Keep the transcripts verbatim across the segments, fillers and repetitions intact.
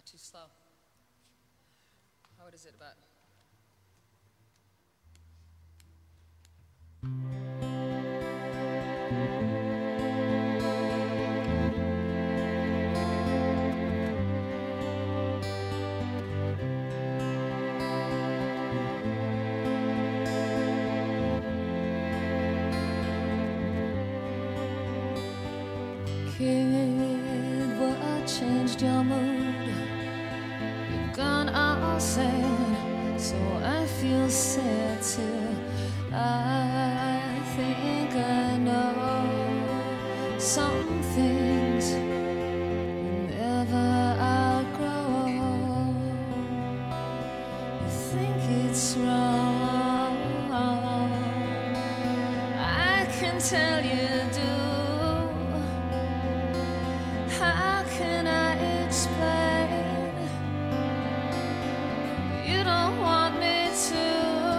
Too slow. Oh, what is it about? Kid, what changed your mood? You've gone all sad, so I feel sad too. I think I know some things you never outgrow. You think it's wrong, I can tell you do. How can I explain? You don't want me to.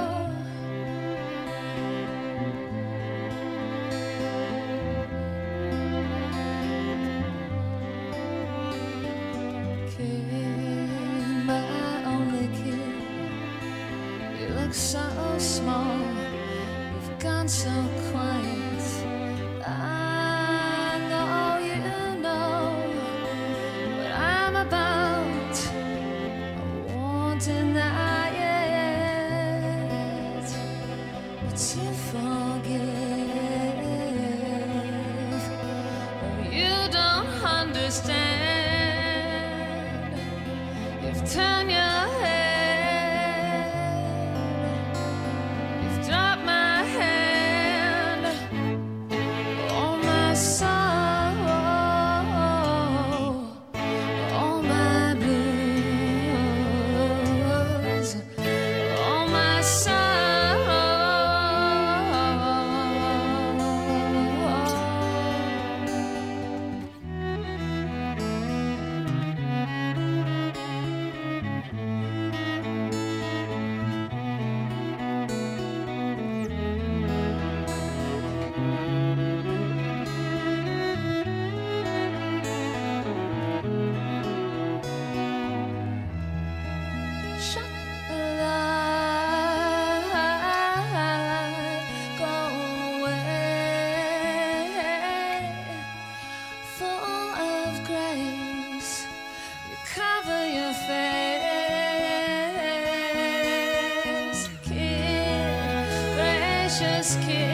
Kid, my only kid, you look so small, you've gone so quiet. I know you know what I'm about. I won't deny it, but you forgive. Oh, you don't understand. You've turned your head, you've dropped my hand. Oh, my sorrow, all my blues, all my sorrow. Shut the light, go away. Full of grace, you cover your face. Kid, gracious kid.